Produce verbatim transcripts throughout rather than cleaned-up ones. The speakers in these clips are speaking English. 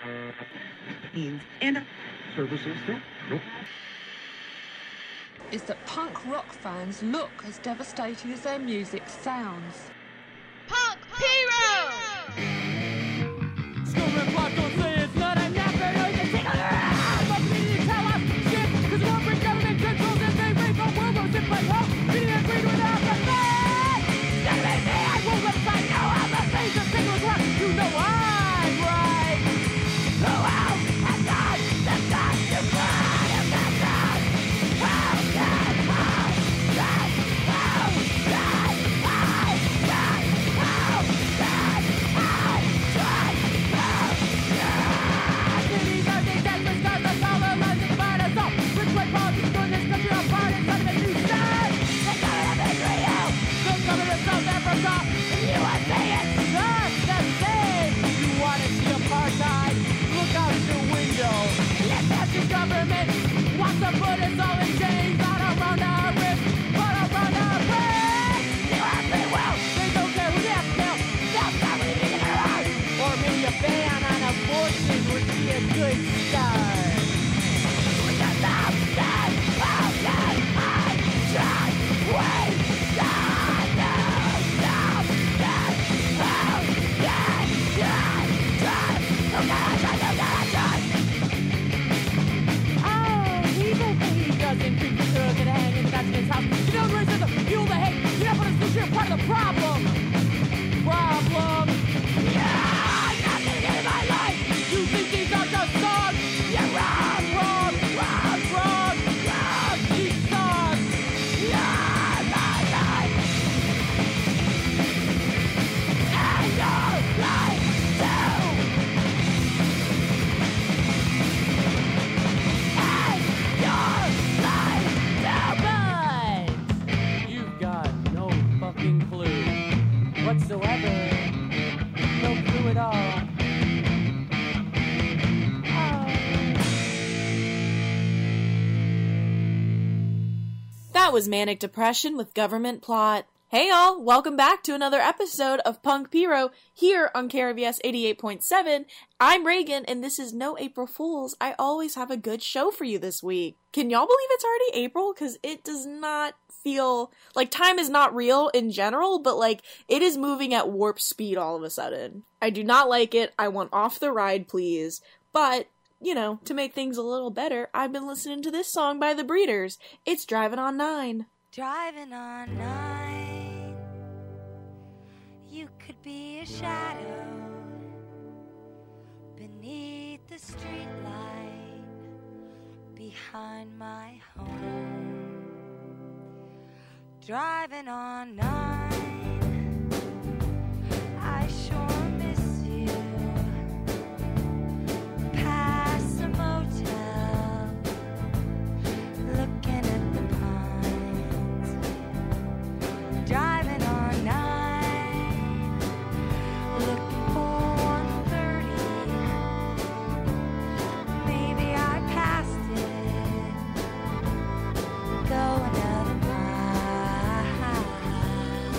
And services that nope. Is that punk rock fans look as devastating as their music sounds. Punk Hero! That was Manic Depression with Government Plot. Hey y'all, welcome back to another episode of Punk Pyro here on K R V S eighty-eight point seven. I'm Reagan, and this is no April Fools. I always have a good show for you this week. Can y'all believe it's already April? Because it does not feel like time is not real in general, but like it is moving at warp speed all of a sudden. I do not like it. I want off the ride, please. But you know, to make things a little better, I've been listening to this song by The Breeders. It's Driving on Nine. Driving on nine, you could be a shadow beneath the streetlight behind my home. Driving on nine, I sure miss you. Past the motel, looking at the pines. Driving on nine, looking for one thirty. Maybe I passed it. Go another mile.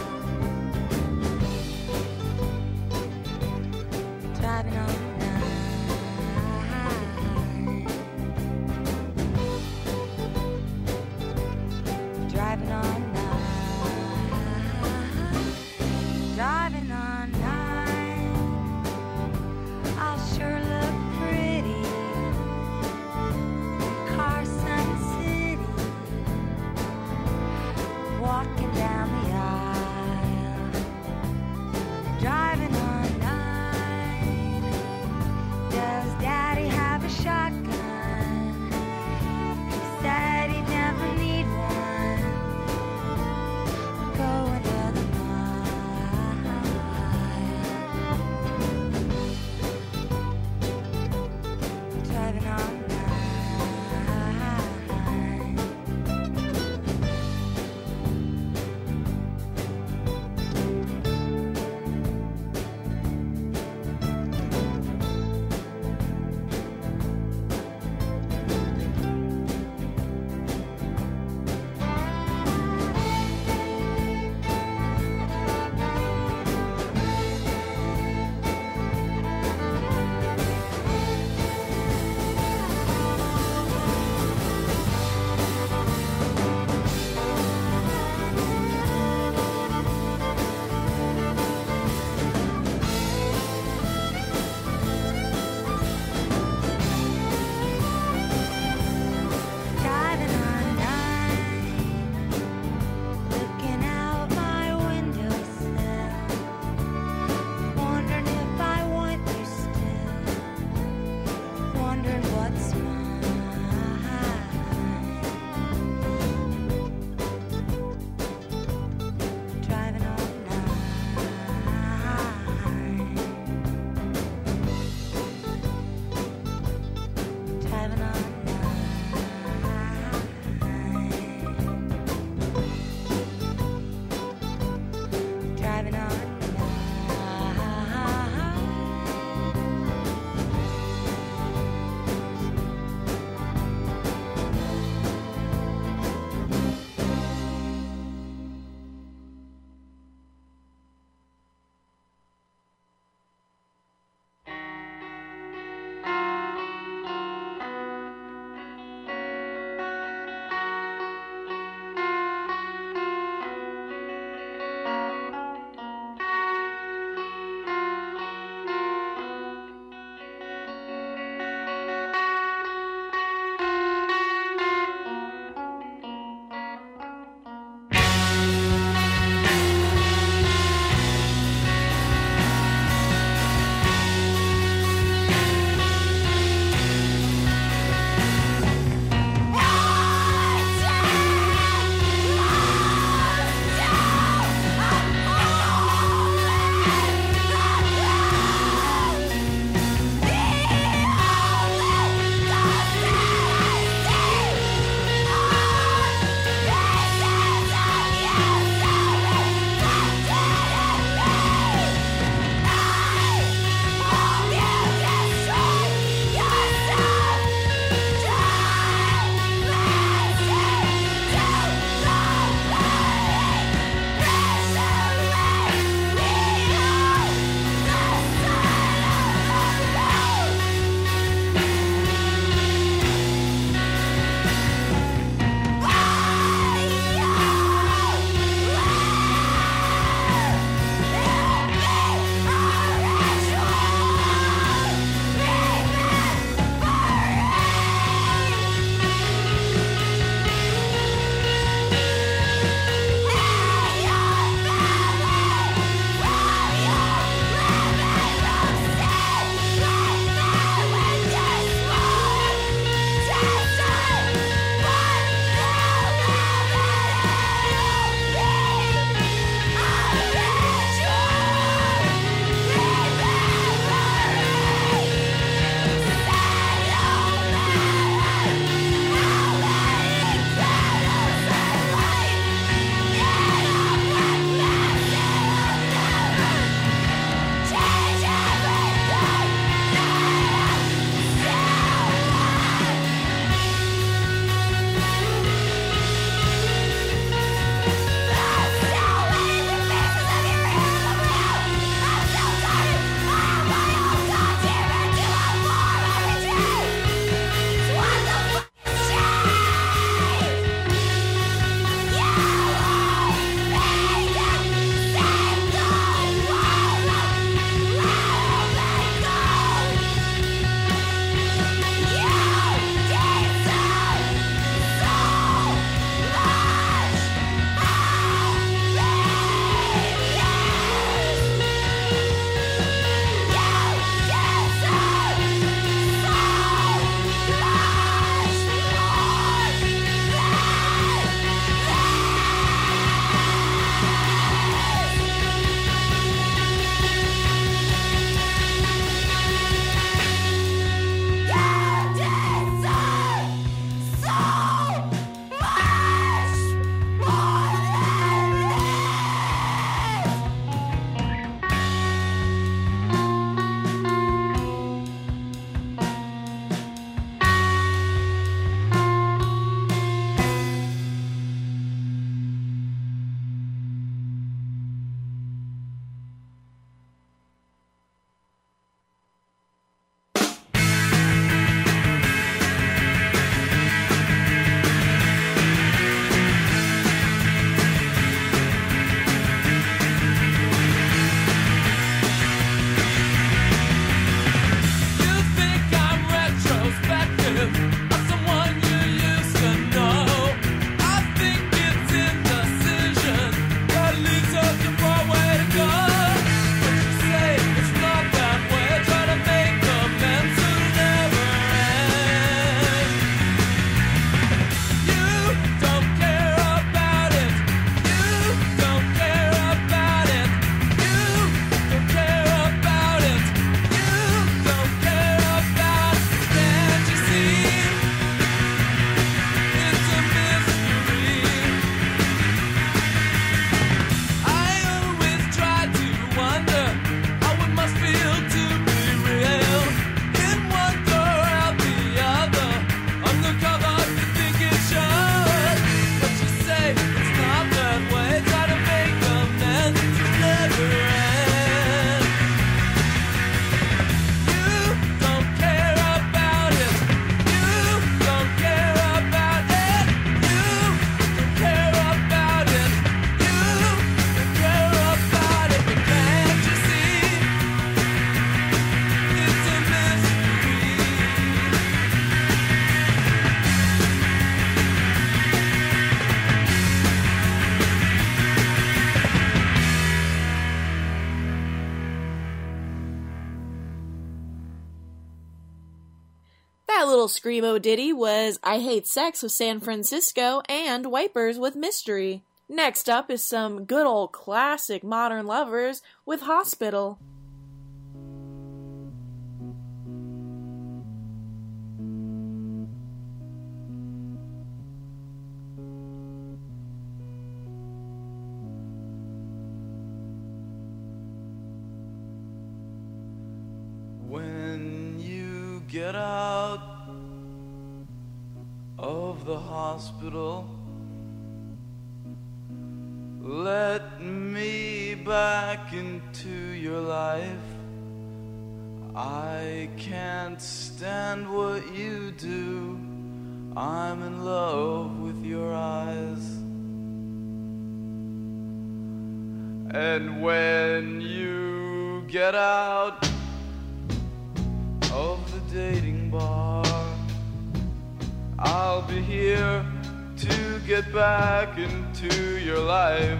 little screamo ditty was I Hate Sex with San Francisco and Wipers with Mystery. Next up is some good old classic Modern Lovers with Hospital. When you get out of the hospital, let me back into your life. I can't stand what you do. I'm in love with your eyes. And when you get out of the dating bar, I'll be here to get back into your life.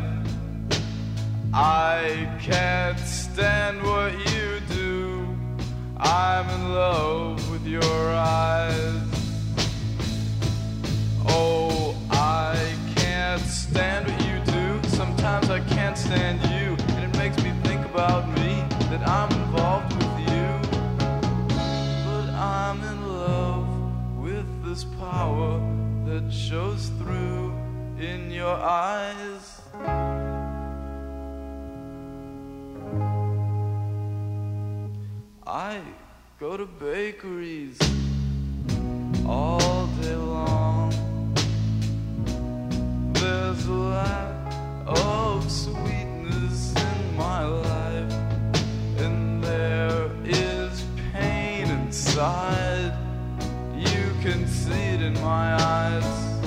I can't stand what you do. I'm in love with your eyes. Oh, I can't stand what you do. Sometimes I can't stand you, and it makes me think about me, that I'm involved with you. But I'm in love with this power that shows through in your eyes. I go to bakeries all day long. There's a lack of sweetness in my life, and there is pain inside. You can see it in my eyes.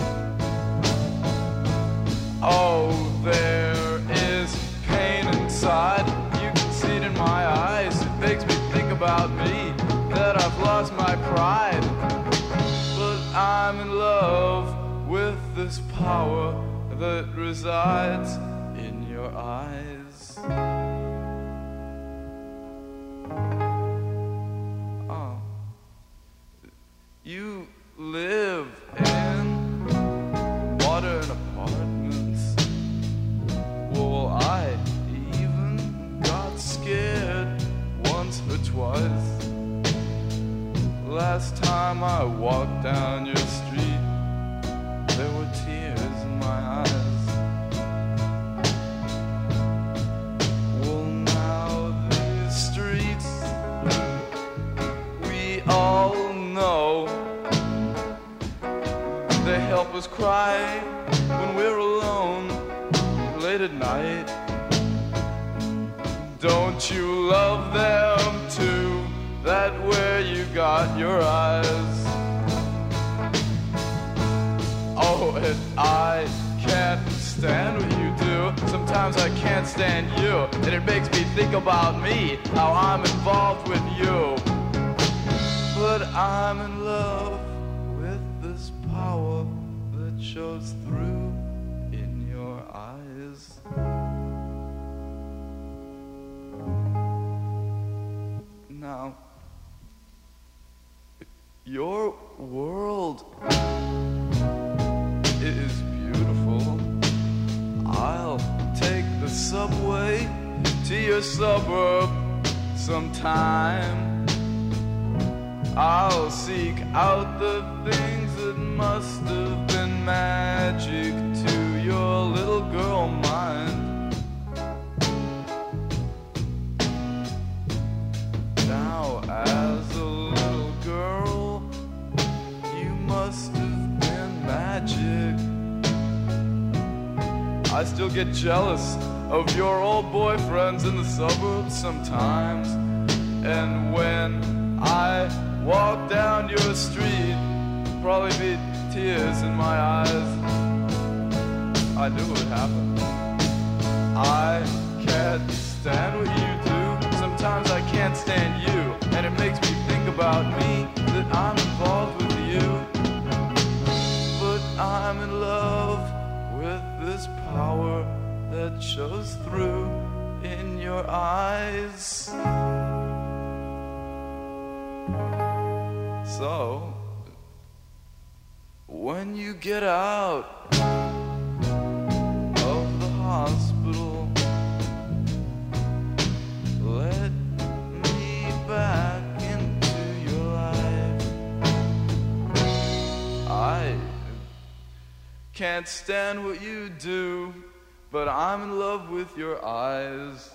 Oh, there is pain inside. You can see it in my eyes. It makes me think about me, that I've lost my pride. But I'm in love with this power that resides in your eyes. Oh. You live in modern apartments. Well, I even got scared once or twice. Last time I walked down your street, there were tears in my eyes. Well, now these streets, we all know, they help us cry when we're alone late at night. Don't you love them too? That where you got your eyes. Oh, and I can't stand what you do. Sometimes I can't stand you, and it makes me think about me, how I'm involved with you. But I'm in love with this power that shows through in your eyes. Now, your world is beautiful. I'll take the subway to your suburb sometime. I'll seek out the things that must have been magic to your little girl mind. Now, as a little girl, you must have been magic. I still get jealous of your old boyfriends in the suburbs sometimes. And when I walk down your street, probably be tears in my eyes. I knew it would happen. I can't stand what you do. Sometimes I can't stand you, and it makes me think about me, that I'm involved with you. But I'm in love with this power that shows through in your eyes. So, when you get out of the hospital. Let me back into your life. I can't stand what you do, but I'm in love with your eyes.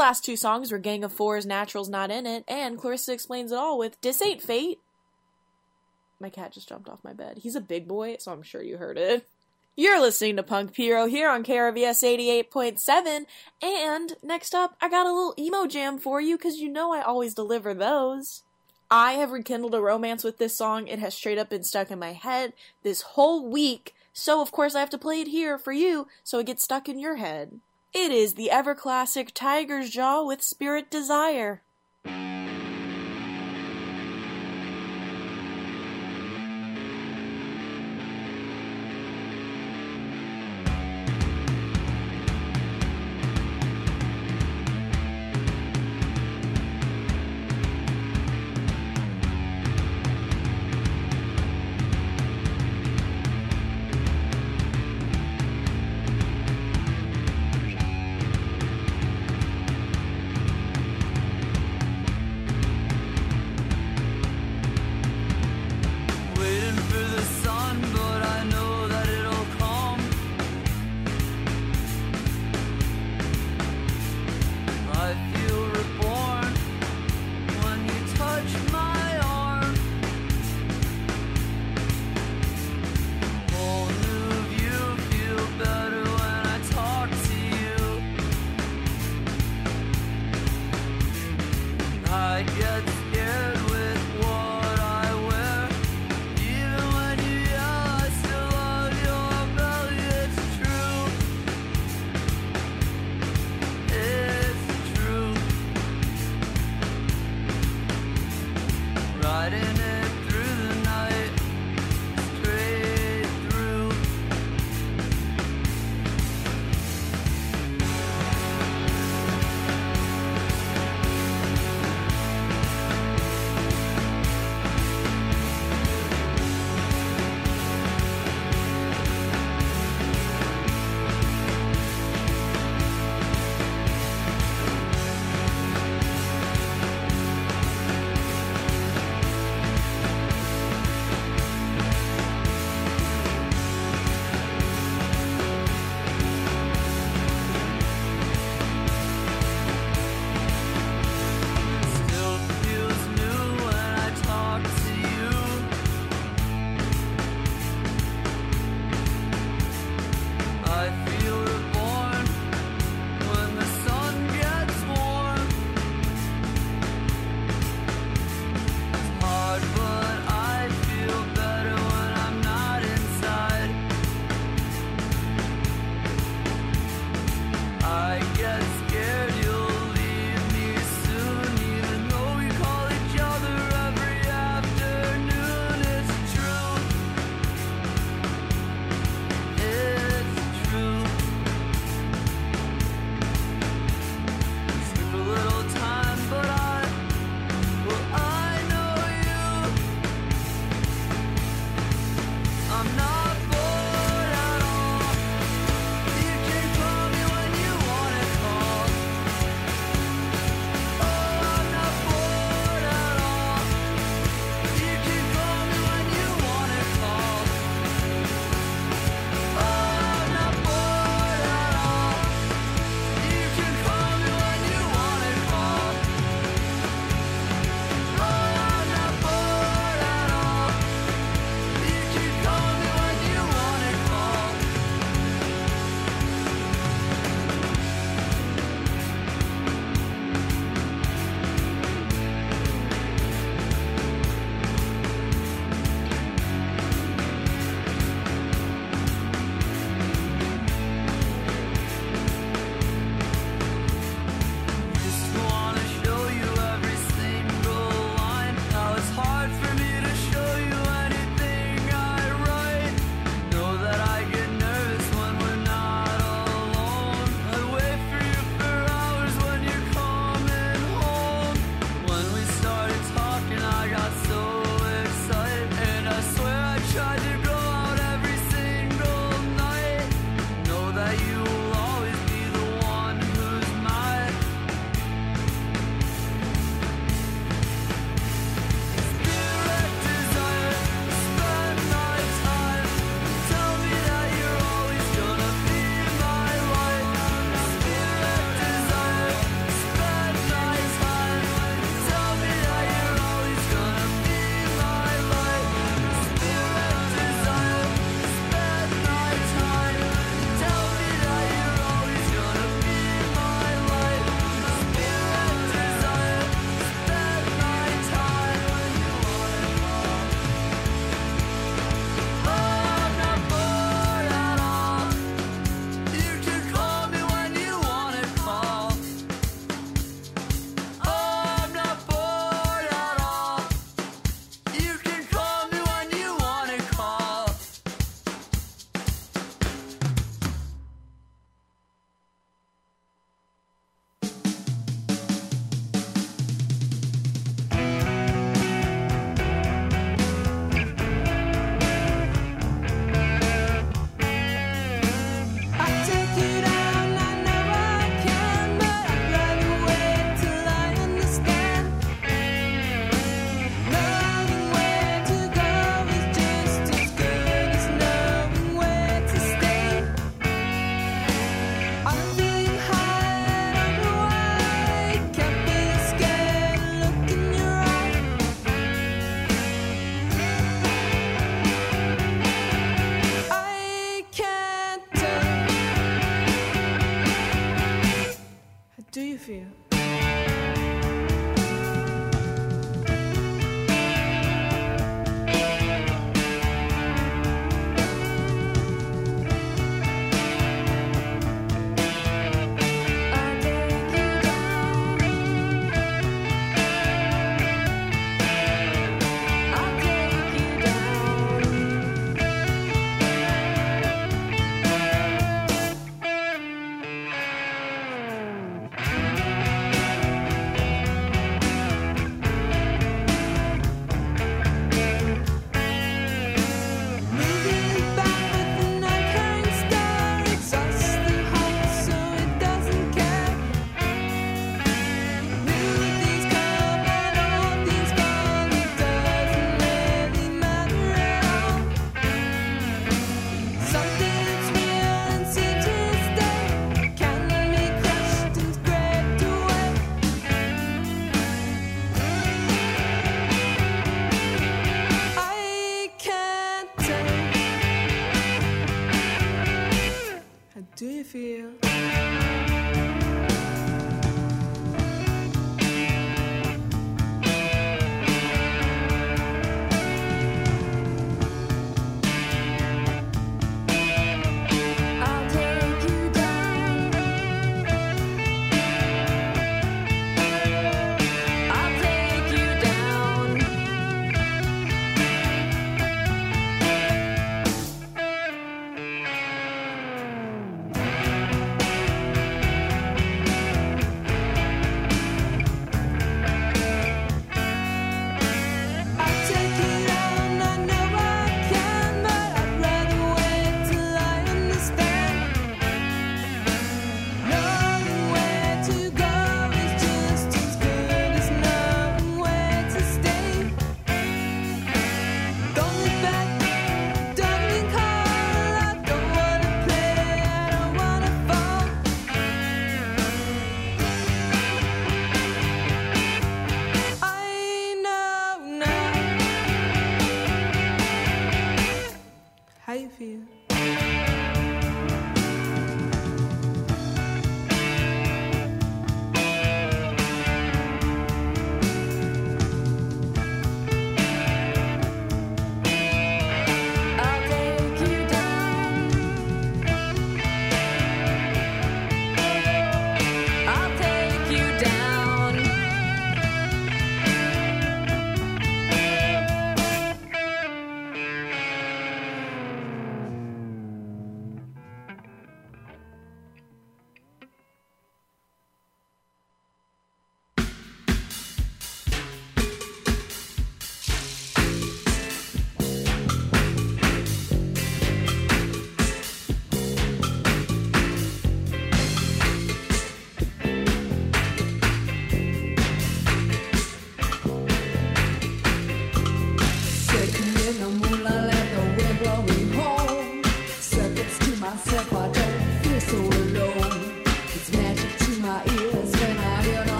last two songs were Gang of Four's Natural's Not In It, and Clarissa Explains It All with Dis Ain't Fate. My cat just jumped off my bed. He's a big boy, so I'm sure you heard it. You're listening to Punk Pyro here on K R V S eighty-eight point seven, and next up, I got a little emo jam for you, because you know I always deliver those. I have rekindled a romance with this song. It has straight up been stuck in my head this whole week, so of course I have to play it here for you, so it gets stuck in your head. It is the ever-classic Tiger's Jaw with Spirit Desire.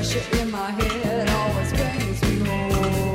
pressure in my head always brings me home.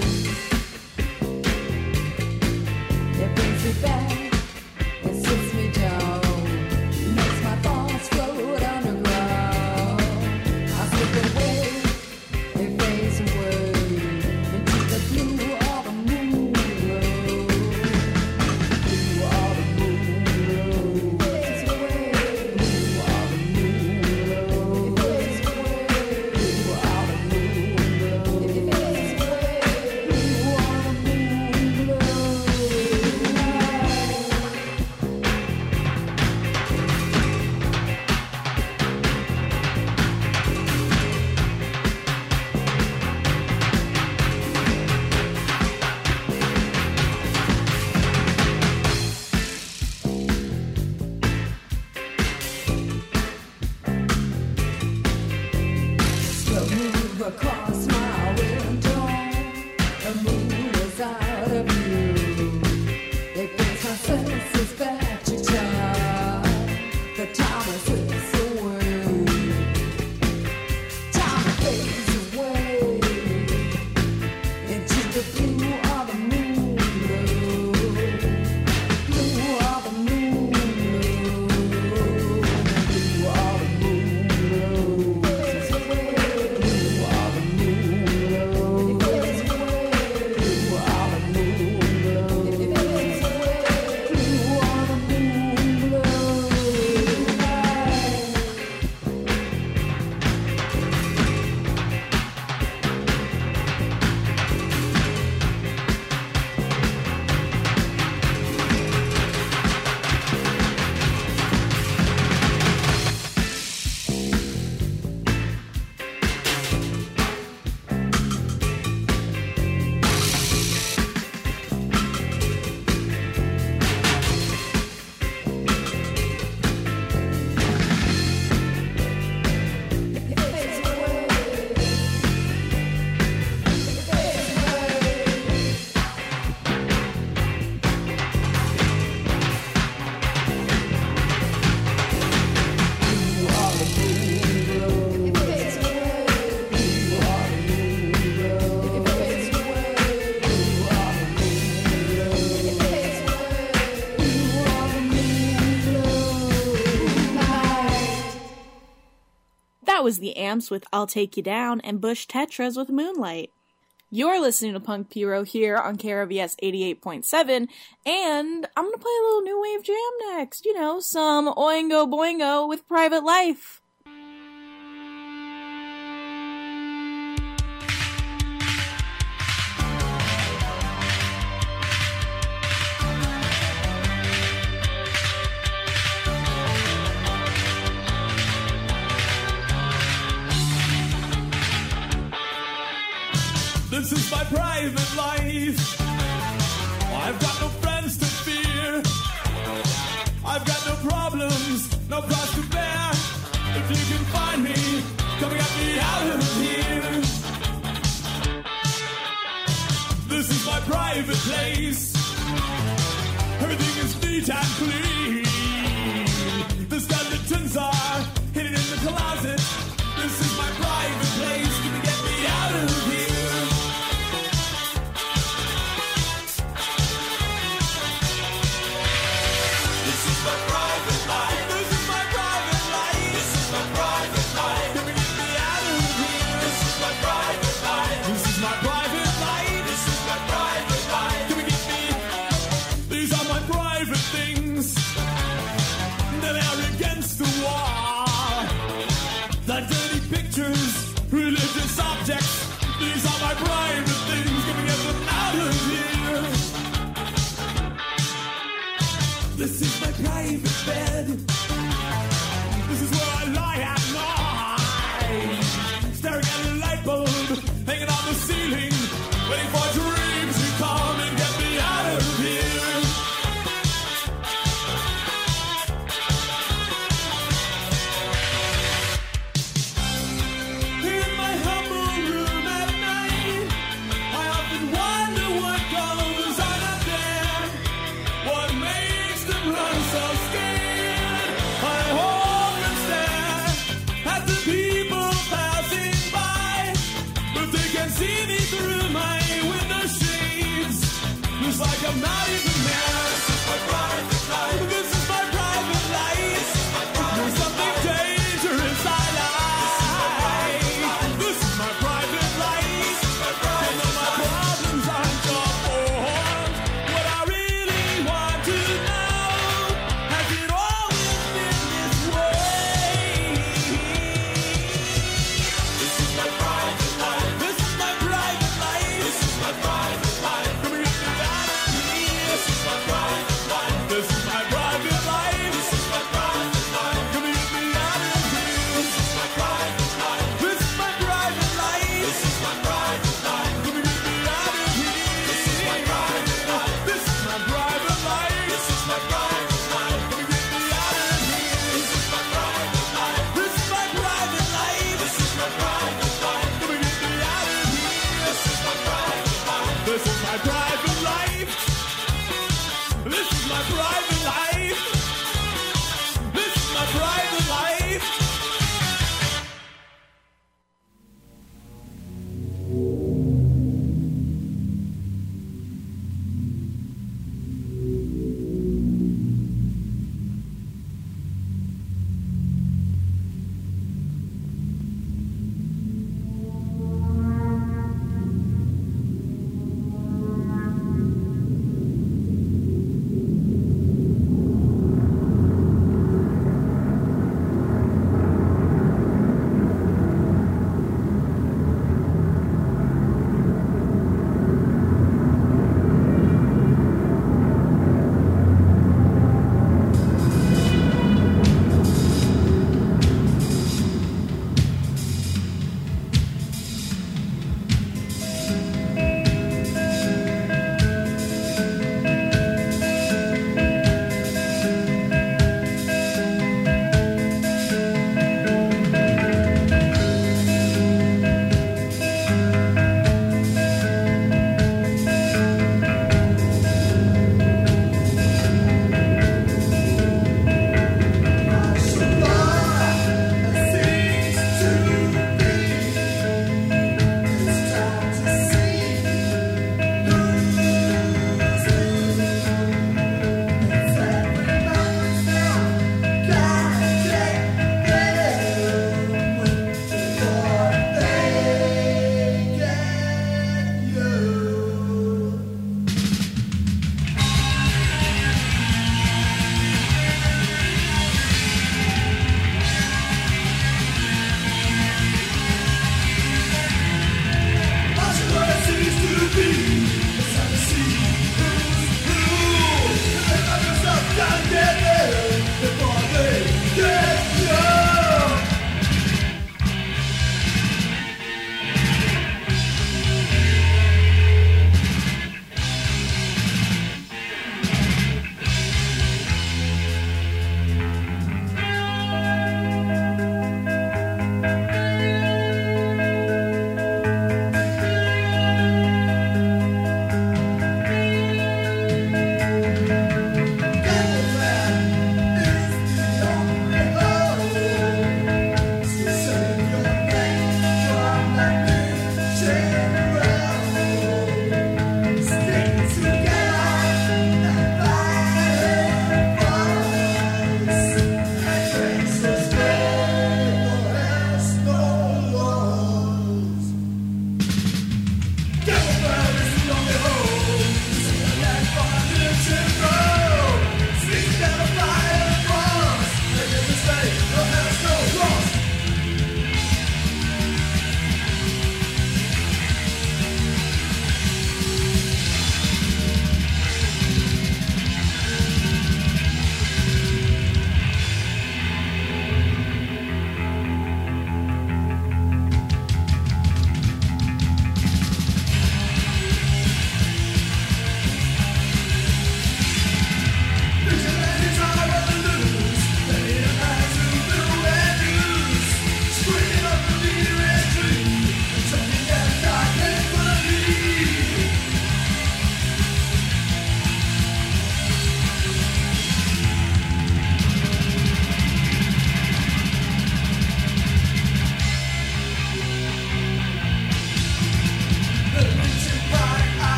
It brings me back, it sits me down, makes my thoughts float underground. I slip away, it fades away into the blue of the moon road. Blue of the moon road fades away. Blue of the moon road fades away. Blue of the moon road fades away. Blue of the moon road. The moon across my window, the moon is out of view. It brings my senses back to time. The time is slips away. Time fades away into the blue of the moon road. Blue of the moon road. Blue of the moon road fades away. Blue of the moon road fades away. Blue of the moon road fades away. Blue of the moon road. That was the Amps with I'll Take You Down and Bush Tetras with Moonlight. You're listening to Punk Pyro here on K R V S eighty-eight point seven, and I'm gonna play a little new wave jam next. You know, some Oingo Boingo with Private Life. This is my private life. I've got no friends to fear. I've got no problems, no cross to bear. If you can find me, come and get me out of here. This is my private place. Everything is neat and clean. The skeletons are hidden in the closet. This is my private place. Can you get me out of here? This is my private life. This is my private life. This is my private life. Can you get me out of here? This is my private life. This is my private life. This is my private life. Can we get me? These are my private things. They're there against the wall. The dirty pictures, religious objects. These are my private things. Can we get them out of here? This is my private bed. This is where I lie at night, staring at a light bulb hanging on the ceiling, waiting for dreams to come and get me out of here. In my humble room at night, I I'm not even there. This is my private life. This is my private life. There's something dangerous I like. This is my private life. And all my problems aren't your fault. What I really want to know, has it always been this way? This is my private life. This is my private life. This is my private life. Come and get me out of here. This is my private life.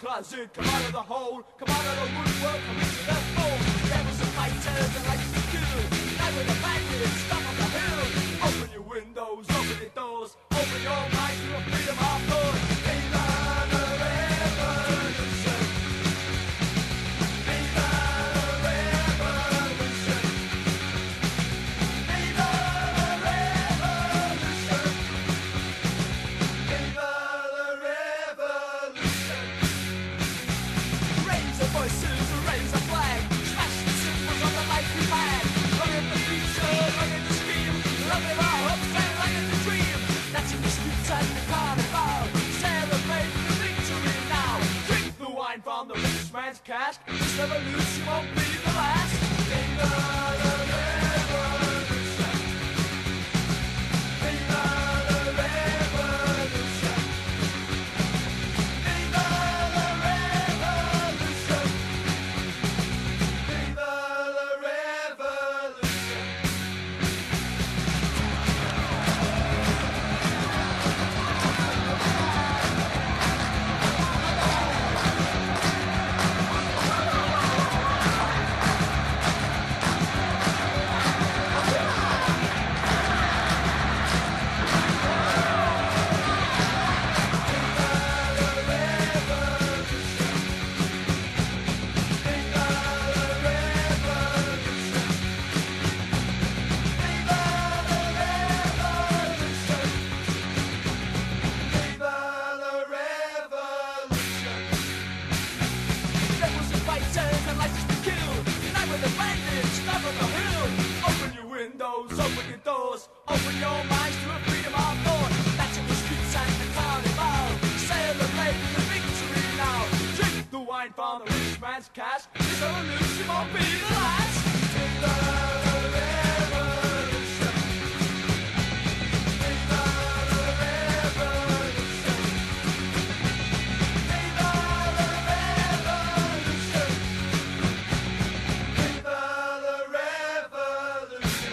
closet, come out of the hole, come out of the woodwork, come into the fold. Devils and fighters that like to kill. Night with the bandits, stop on the hill. Open your windows, open your doors, open your mind to a freedom of thought. Viva the revolution. Viva the revolution. Viva the revolution. Viva the revolution. Raise the voices, raise the flag, smash the symbols of the life we've had. Look at the future, look at the stream, look at our hopes and look at the dream. That's in the streets and the carnival, celebrate the victory now. Drink the wine from the rich man's cask, this revolution won't be the last. Viva the revolution. Viva the revolution. Viva the revolution. Viva the revolution. Open your doors, open your minds to a freedom of thought. That's in the streets and the carnival. Celebrate the victory now. Drink the wine from the rich man's cask. This revolution won't be the last. Viva the revolution. Viva the revolution. Viva the revolution. Viva the revolution.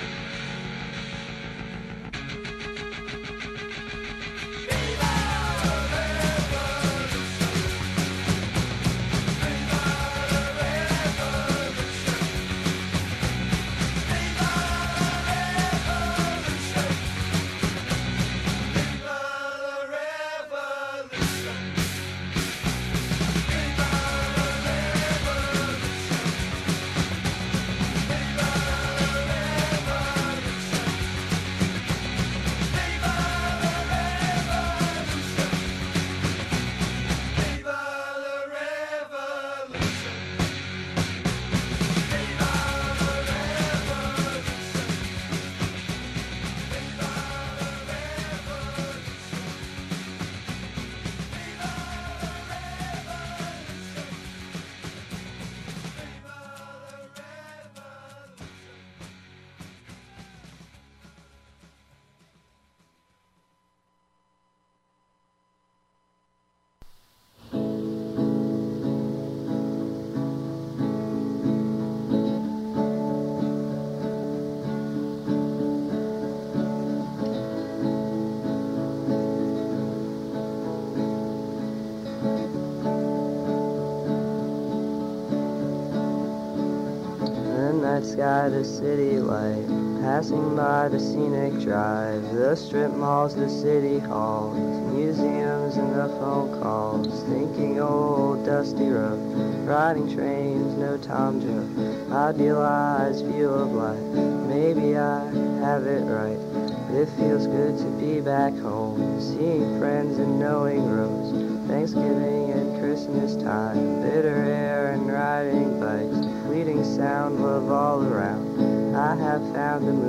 night sky, the city light, passing by the scenic drive, the strip malls, the city halls, museums and the phone calls, thinking old dusty road, riding trains, no Tom Joe, idealized view of life, maybe I have it right, but it feels good to be back home, seeing friends and knowing roads, Thanksgiving and Christmas time, bitter air and riding bikes, fleeting sound, love all around, I have found the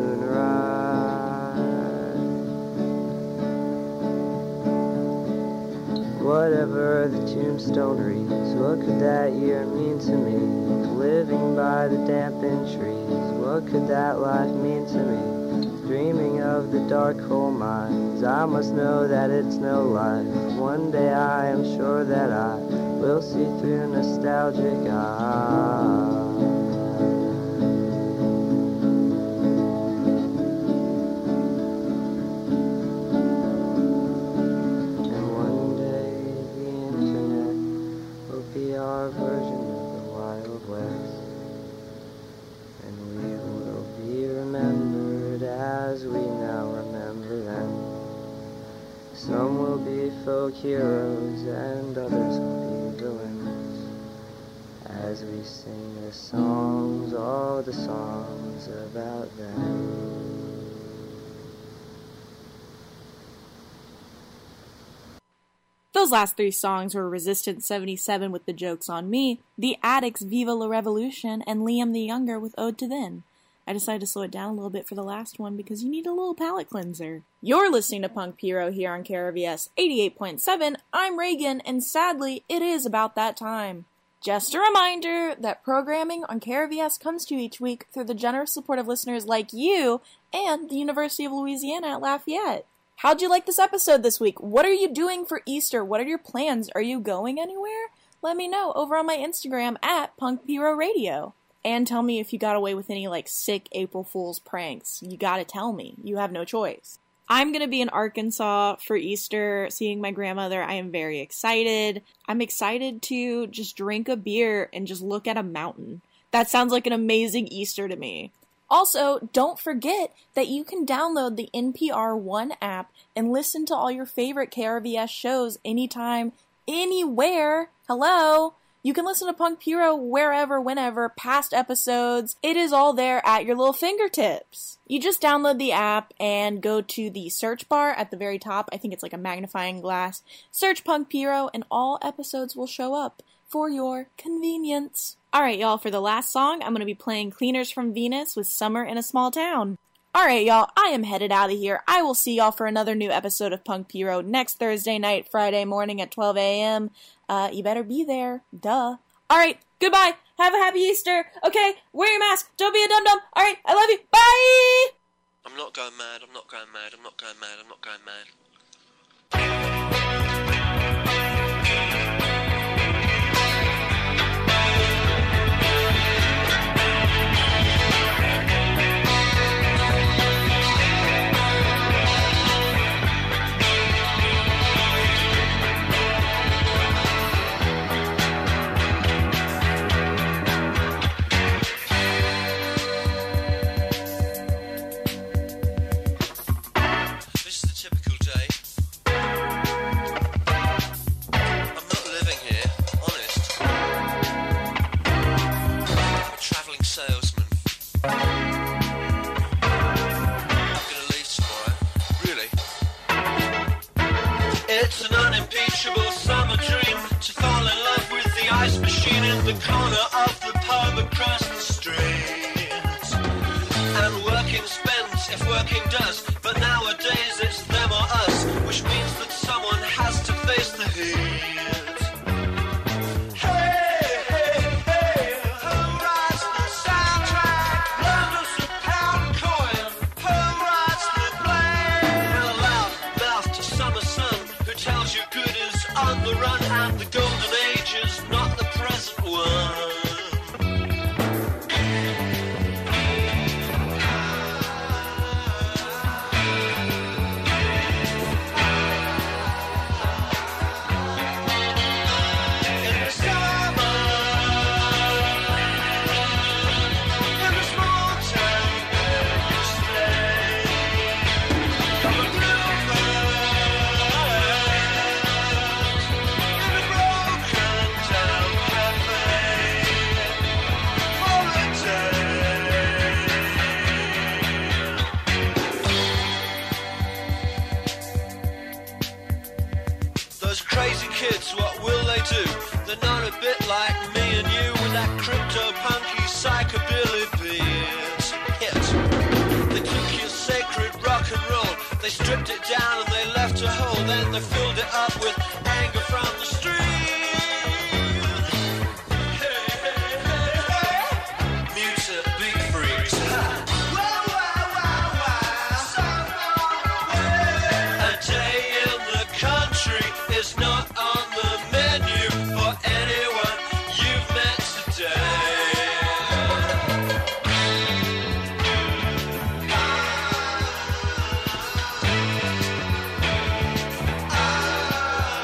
moonrise. Whatever the tombstone reads, what could that year mean to me? Living by the dampened trees, what could that life mean to me? Dreaming of the dark coal mines, I must know that it's no life. One day I am sure that I will see through nostalgic eyes. And one day the internet will folk heroes, and others will be villains. As we sing the songs, all the songs about them. Those last three songs were Resistance seventy-seven with The Joke's on Me, The Addicts' Viva la Revolution, and Liam the Younger with Ode to Then. I decided to slow it down a little bit for the last one because you need a little palate cleanser. You're listening to Punk Piro here on K R V S eighty-eight point seven. I'm Reagan, and sadly, it is about that time. Just a reminder that programming on K R V S comes to you each week through the generous support of listeners like you and the University of Louisiana at Lafayette. How'd you like this episode this week? What are you doing for Easter? What are your plans? Are you going anywhere? Let me know over on my Instagram at Punk Piro Radio. And tell me if you got away with any, like, sick April Fool's pranks. You gotta tell me. You have no choice. I'm gonna be in Arkansas for Easter, seeing my grandmother. I am very excited. I'm excited to just drink a beer and just look at a mountain. That sounds like an amazing Easter to me. Also, don't forget that you can download the N P R One app and listen to all your favorite K R V S shows anytime, anywhere. Hello? You can listen to Punk Piro wherever, whenever, past episodes. It is all there at your little fingertips. You just download the app and go to the search bar at the very top. I think it's like a magnifying glass. Search Punk Piro and all episodes will show up for your convenience. Alright, y'all, for the last song, I'm going to be playing Cleaners from Venus with Summer in a Small Town. Alright, y'all, I am headed out of here. I will see y'all for another new episode of Punk Piro next Thursday night, Friday morning at twelve a.m. Uh, you better be there. Duh. Alright, goodbye. Have a happy Easter. Okay, wear your mask. Don't be a dum-dum. Alright, I love you. Bye! I'm not going mad, I'm not going mad, I'm not going mad, I'm not going mad. It's an unimpeachable summer dream to fall in love with the ice machine in the corner of the pub across the street. And working spends if working does, but nowadays it's them or us, which means that someone has to face the heat. They stripped it down and they left a hole, then they filled it up with anger from the street. Hey, hey, hey, hey. Mutant beat freaks. Ha. Wow, wow, wow, wow. A day in the country is not on the menu for anyone you've met today. Ah.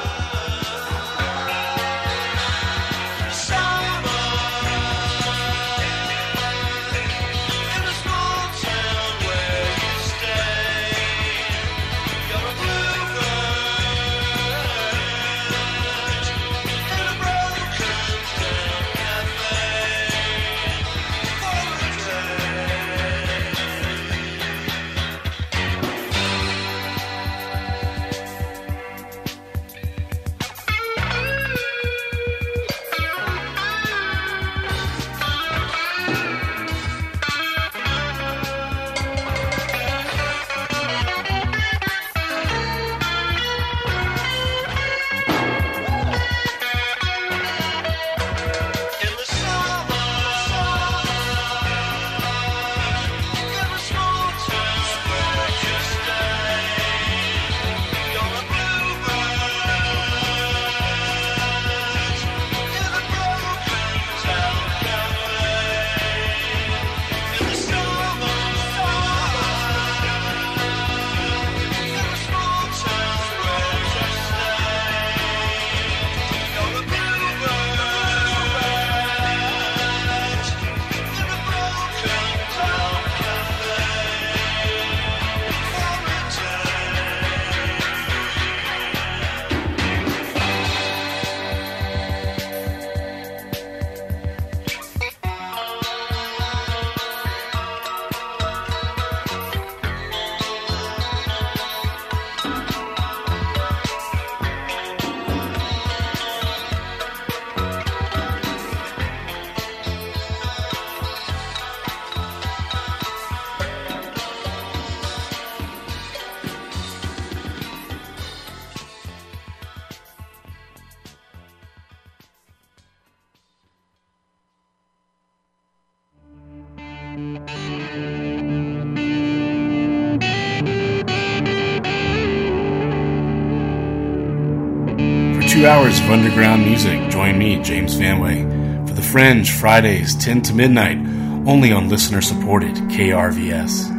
two hours of underground music, join me, James Fanway, for The Fringe, Fridays, ten to midnight, only on listener-supported K R V S.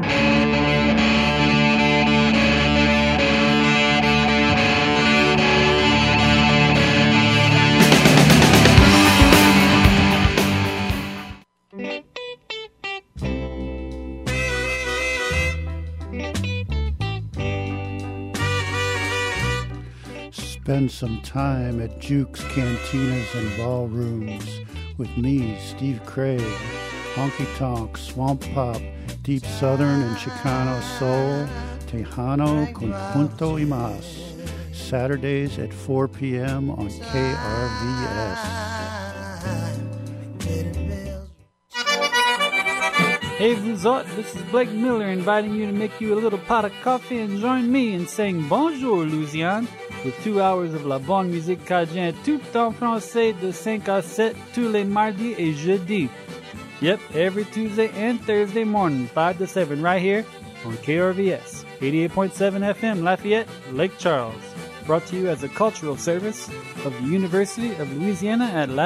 Spend some time at Jukes, Cantinas, and Ballrooms with me, Steve Craig, Honky Tonk, Swamp Pop, Deep Southern and Chicano Soul, Tejano con Punto y Mas, Saturdays at four p.m. on K R V S. Hey vous autres, this is Blake Miller inviting you to make you a little pot of coffee and join me in saying Bonjour Louisiane with two hours of la bonne musique cajun tout en français de cinq à sept tous les mardis et jeudis. Yep, every Tuesday and Thursday morning, five to seven, right here on K R V S, eighty-eight point seven F M, Lafayette, Lake Charles. Brought to you as a cultural service of the University of Louisiana at Lafayette.